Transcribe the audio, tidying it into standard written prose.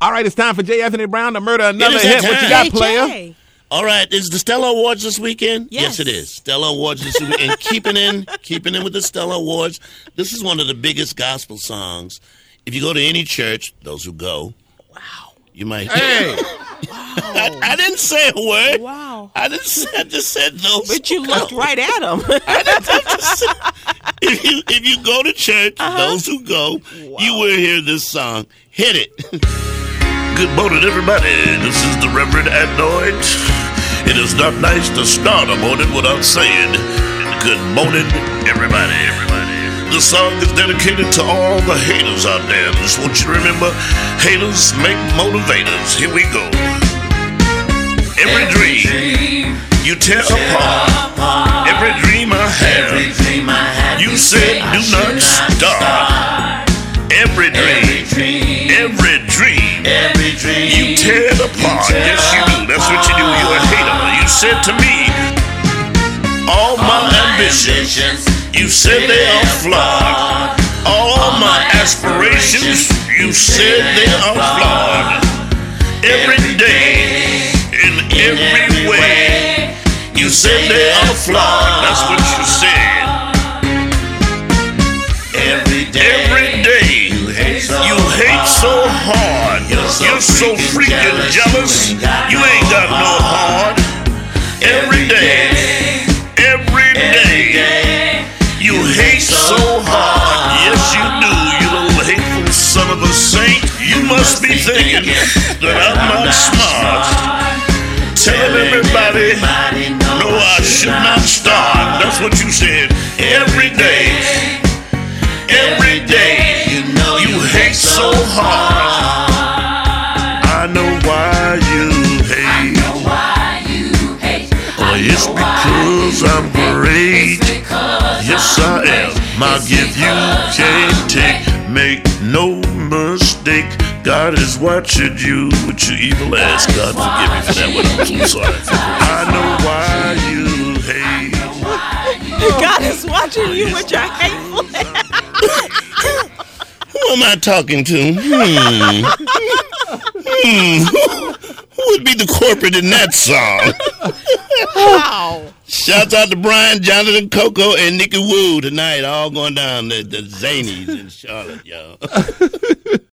All right, it's time for J. Anthony Brown to murder another It is that hit. What you time. got, player? Jay. All right, is the Stella Awards this weekend? Yes. It is. Stella Awards this weekend. And keeping in with the Stella Awards, this is one of the biggest gospel songs. If you go to any church, those who go, wow, you might. Hey. I didn't say a word. Wow. I just said those. But you looked right at him. If you go to church, those who go, you will hear this song. Hit it. Good morning, everybody. This is the Reverend Adnoid. It is not nice to start a morning without saying good morning, everybody. This song is dedicated to all the haters out there. Just want you to remember, haters make motivators. Here we go. Every dream you tear apart. Every dream I have. You said do not start. Every dream you tear it apart. Yes, you do. That's what you do. You're a hater. You said to me, all my ambitions, you said they are flawed. All my aspirations, you said they are flawed. Every day, in every way, you said they are flawed. That's what you said. Every day, you hate so hard. You're so freaking jealous. You ain't got no heart. Every day, you hate so hard. Yes, you do, you little hateful son of a saint. You must be thinking that I'm not smart. Tell everybody, no, I should not start. That's what you said. Every day, you hate so hard. I know why you hate. Oh, it's because I'm great. Yes, I am. My gift you can't take. Make no mistake. God is watching you with your evil ass. God forgive me for that one. I'm so sorry. I know why you hate. God is watching you with your hateful Who am I talking to? Who would be the corporate in that song? Wow. Shouts out to Brian, Jonathan, Coco, and Nikki Wu tonight. All going down the Zanies in Charlotte, y'all.